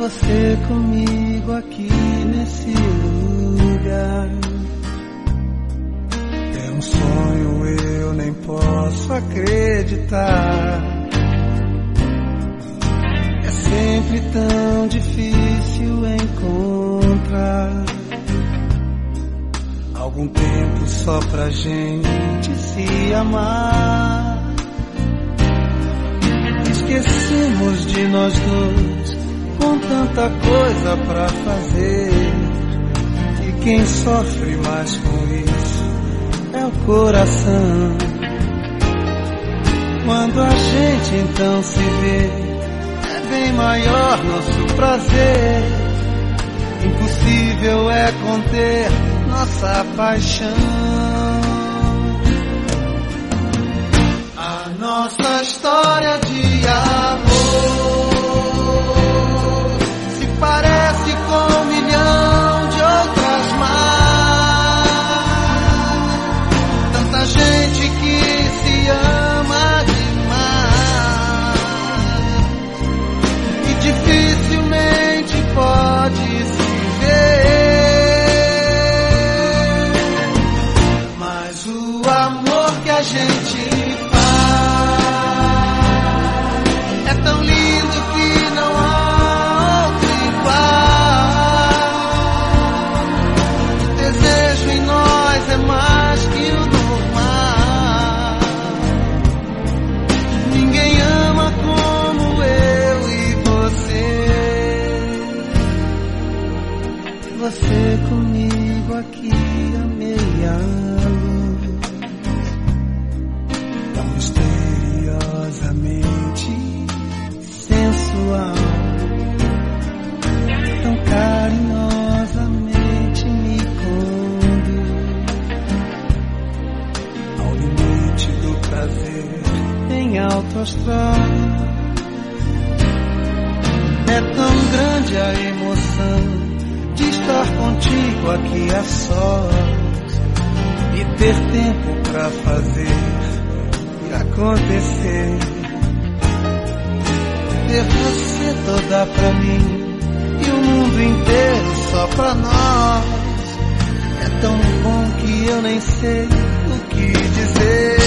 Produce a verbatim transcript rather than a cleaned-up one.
você comigo aqui nesse lugar. É um sonho, eu nem posso acreditar. É sempre tão difícil encontrar algum tempo só pra gente se amar. Esquecemos de nós dois com tanta coisa pra fazer, e quem sofre mais com isso é o coração. Quando a gente então se vê, é bem maior nosso prazer. Impossível é conter nossa paixão. A nossa história de amor se parece com um milhão de outras mais. Tanta gente que se ama demais e dificilmente pode se ver. Mas o amor que a gente é tão lindo que não há outro igual. O desejo em nós é mais que o normal. Ninguém ama como eu e você. Você comigo aqui a meia luz, tão misteriosamente sensual, tão carinhosamente me conduz ao limite do prazer em alto astral. É tão grande a emoção de estar contigo aqui a sós e ter tempo pra fazer e acontecer. Ter você toda pra mim e o mundo inteiro só pra nós. É tão bom que eu nem sei o que dizer.